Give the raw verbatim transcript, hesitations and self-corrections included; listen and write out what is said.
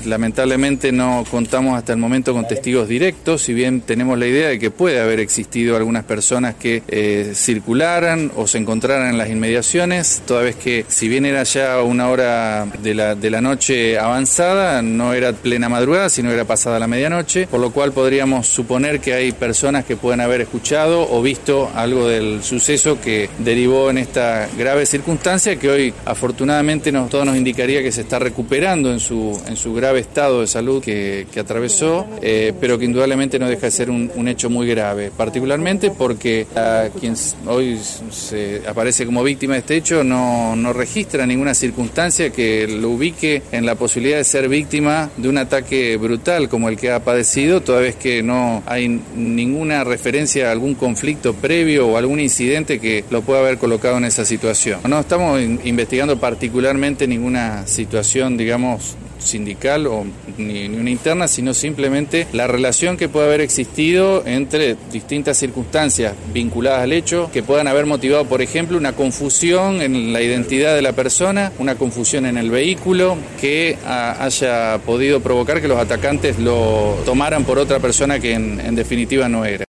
Lamentablemente no contamos hasta el momento con testigos directos, si bien tenemos la idea de que puede haber existido algunas personas que eh, circularan o se encontraran en las inmediaciones, toda vez que si bien era ya una hora de la, de la noche avanzada, no era plena madrugada, sino era pasada la medianoche, por lo cual podríamos suponer que hay personas que pueden haber escuchado o visto algo del suceso que derivó en esta grave circunstancia que hoy afortunadamente nos, todo nos indicaría que se está recuperando en su, en su grave estado de salud que, que atravesó, eh, pero que indudablemente no deja de ser un, un hecho muy grave, particularmente porque a quien hoy se aparece como víctima de este hecho no, no registra ninguna circunstancia que lo ubique en la posibilidad de ser víctima de un ataque brutal como el que ha padecido, toda vez que no hay ninguna referencia a algún conflicto previo o algún incidente que lo pueda haber colocado en esa situación. No estamos investigando particularmente ninguna situación, digamos, sindical o ni, ni una interna, sino simplemente la relación que puede haber existido entre distintas circunstancias vinculadas al hecho que puedan haber motivado, por ejemplo, una confusión en la identidad de la persona, una confusión en el vehículo que a, haya podido provocar que los atacantes lo tomaran por otra persona que en, en definitiva no era.